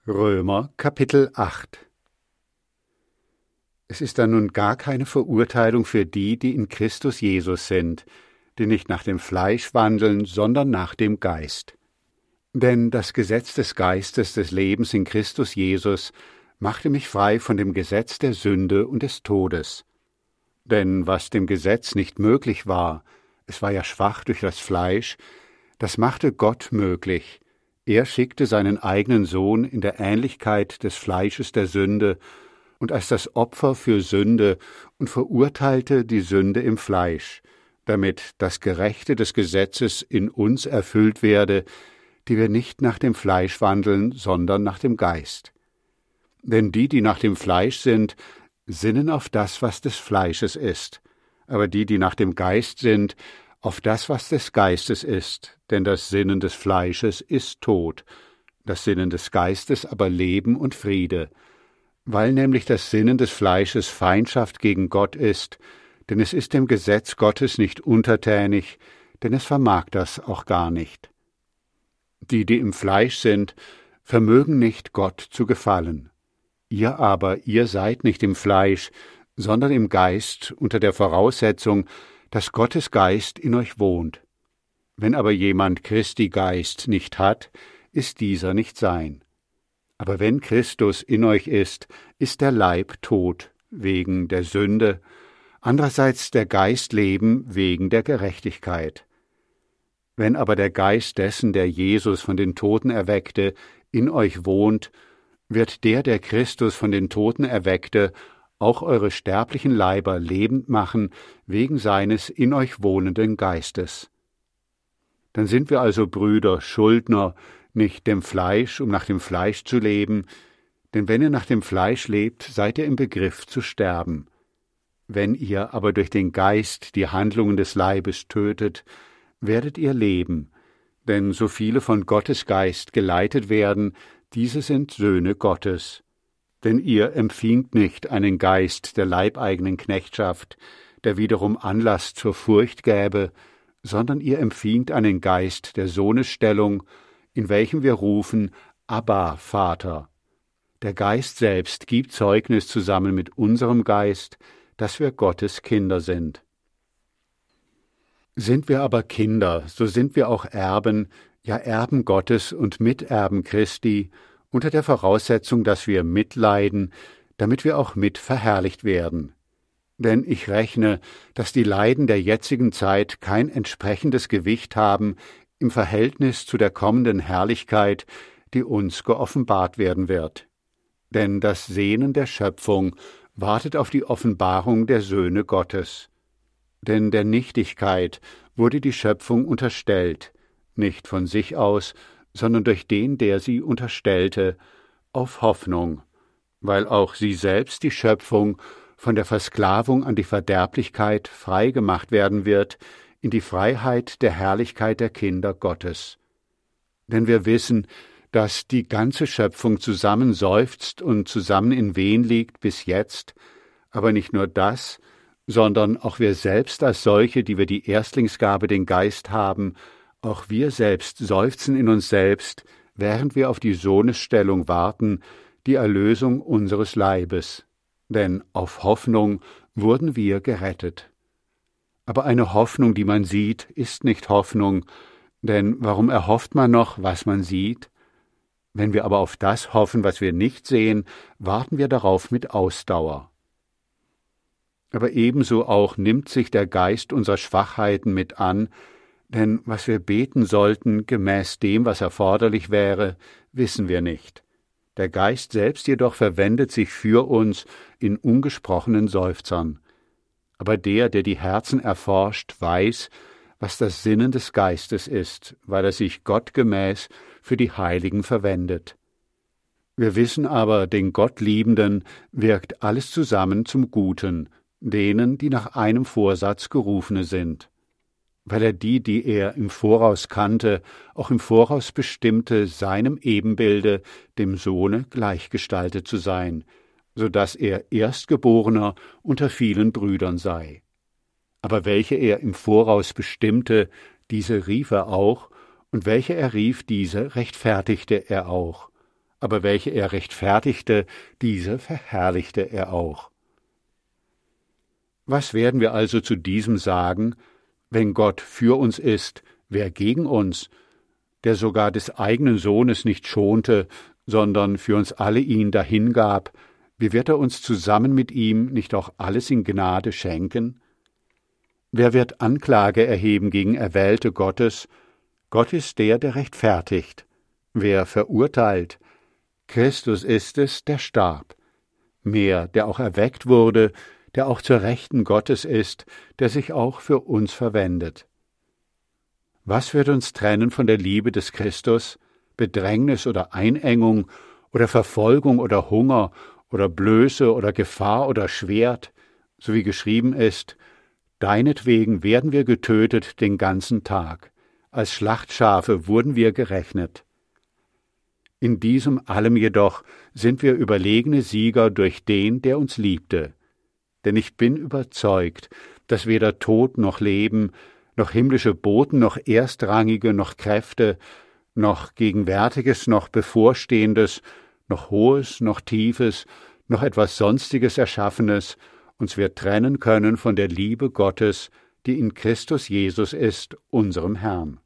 Römer Kapitel 8. Es ist da nun gar keine Verurteilung für die, die in Christus Jesus sind, die nicht nach dem Fleisch wandeln, sondern nach dem Geist. Denn das Gesetz des Geistes des Lebens in Christus Jesus machte mich frei von dem Gesetz der Sünde und des Todes. Denn was dem Gesetz nicht möglich war, es war ja schwach durch das Fleisch, das machte Gott möglich. Er schickte seinen eigenen Sohn in der Ähnlichkeit des Fleisches der Sünde und als das Opfer für Sünde und verurteilte die Sünde im Fleisch, damit das Gerechte des Gesetzes in uns erfüllt werde, die wir nicht nach dem Fleisch wandeln, sondern nach dem Geist. Denn die nach dem Fleisch sind, sinnen auf das, was des Fleisches ist, aber die nach dem Geist sind, auf das, was des Geistes ist, denn das Sinnen des Fleisches ist Tod, das Sinnen des Geistes aber Leben und Friede, weil nämlich das Sinnen des Fleisches Feindschaft gegen Gott ist, denn es ist dem Gesetz Gottes nicht untertänig, denn es vermag das auch gar nicht. Die im Fleisch sind, vermögen nicht Gott zu gefallen. Ihr aber, ihr seid nicht im Fleisch, sondern im Geist unter der Voraussetzung, dass Gottes Geist in euch wohnt. Wenn aber jemand Christi Geist nicht hat, ist dieser nicht sein. Aber wenn Christus in euch ist der Leib tot wegen der Sünde, andererseits der Geist Leben wegen der Gerechtigkeit. Wenn aber der Geist dessen, der Jesus von den Toten erweckte, in euch wohnt, wird der Christus von den Toten erweckte, auch eure sterblichen Leiber lebend machen, wegen seines in euch wohnenden Geistes. Dann sind wir also Brüder, Schuldner, nicht dem Fleisch, um nach dem Fleisch zu leben, denn wenn ihr nach dem Fleisch lebt, seid ihr im Begriff zu sterben. Wenn ihr aber durch den Geist die Handlungen des Leibes tötet, werdet ihr leben, denn so viele von Gottes Geist geleitet werden, diese sind Söhne Gottes. Denn ihr empfingt nicht einen Geist der leibeigenen Knechtschaft, der wiederum Anlass zur Furcht gäbe, sondern ihr empfingt einen Geist der Sohnesstellung, in welchem wir rufen, Abba, Vater. Der Geist selbst gibt Zeugnis zusammen mit unserem Geist, dass wir Gottes Kinder sind. Sind wir aber Kinder, so sind wir auch Erben, ja Erben Gottes und Miterben Christi, unter der Voraussetzung, dass wir mitleiden, damit wir auch mit verherrlicht werden. Denn ich rechne, dass die Leiden der jetzigen Zeit kein entsprechendes Gewicht haben im Verhältnis zu der kommenden Herrlichkeit, die uns geoffenbart werden wird. Denn das Sehnen der Schöpfung wartet auf die Offenbarung der Söhne Gottes. Denn der Nichtigkeit wurde die Schöpfung unterstellt, nicht von sich aus, sondern durch den, der sie unterstellte, auf Hoffnung, weil auch sie selbst, die Schöpfung, von der Versklavung an die Verderblichkeit frei gemacht werden wird, in die Freiheit der Herrlichkeit der Kinder Gottes. Denn wir wissen, dass die ganze Schöpfung zusammen seufzt und zusammen in Wehen liegt bis jetzt, aber nicht nur das, sondern auch wir selbst als solche, die wir die Erstlingsgabe, den Geist haben, auch wir selbst seufzen in uns selbst, während wir auf die Sohnesstellung warten, die Erlösung unseres Leibes. Denn auf Hoffnung wurden wir gerettet. Aber eine Hoffnung, die man sieht, ist nicht Hoffnung, denn warum erhofft man noch, was man sieht? Wenn wir aber auf das hoffen, was wir nicht sehen, warten wir darauf mit Ausdauer. Aber ebenso auch nimmt sich der Geist unserer Schwachheiten mit an, denn was wir beten sollten, gemäß dem, was erforderlich wäre, wissen wir nicht. Der Geist selbst jedoch verwendet sich für uns in ungesprochenen Seufzern. Aber der die Herzen erforscht, weiß, was das Sinnen des Geistes ist, weil er sich gottgemäß für die Heiligen verwendet. Wir wissen aber, den Gottliebenden wirkt alles zusammen zum Guten, denen, die nach einem Vorsatz gerufene sind. Weil er die er im Voraus kannte, auch im Voraus bestimmte, seinem Ebenbilde, dem Sohne, gleichgestaltet zu sein, so dass er Erstgeborener unter vielen Brüdern sei. Aber welche er im Voraus bestimmte, diese rief er auch, und welche er rief, diese rechtfertigte er auch. aber welche er rechtfertigte, diese verherrlichte er auch. Was werden wir also zu diesem sagen? Wenn Gott für uns ist, wer gegen uns, der sogar des eigenen Sohnes nicht schonte, sondern für uns alle ihn dahingab, wie wird er uns zusammen mit ihm nicht auch alles in Gnade schenken? Wer wird Anklage erheben gegen Erwählte Gottes? Gott ist der, der rechtfertigt. Wer verurteilt? Christus ist es, der starb. Mehr, der auch erweckt wurde, der auch zur Rechten Gottes ist, der sich auch für uns verwendet. Was wird uns trennen von der Liebe des Christus? Bedrängnis oder Einengung oder Verfolgung oder Hunger oder Blöße oder Gefahr oder Schwert, so wie geschrieben ist, deinetwegen werden wir getötet den ganzen Tag, als Schlachtschafe wurden wir gerechnet. In diesem allem jedoch sind wir überlegene Sieger durch den, der uns liebte. Denn ich bin überzeugt, dass weder Tod noch Leben, noch himmlische Boten, noch Erstrangige, noch Kräfte, noch Gegenwärtiges, noch Bevorstehendes, noch Hohes, noch Tiefes, noch etwas Sonstiges Erschaffenes uns wird trennen können von der Liebe Gottes, die in Christus Jesus ist, unserem Herrn.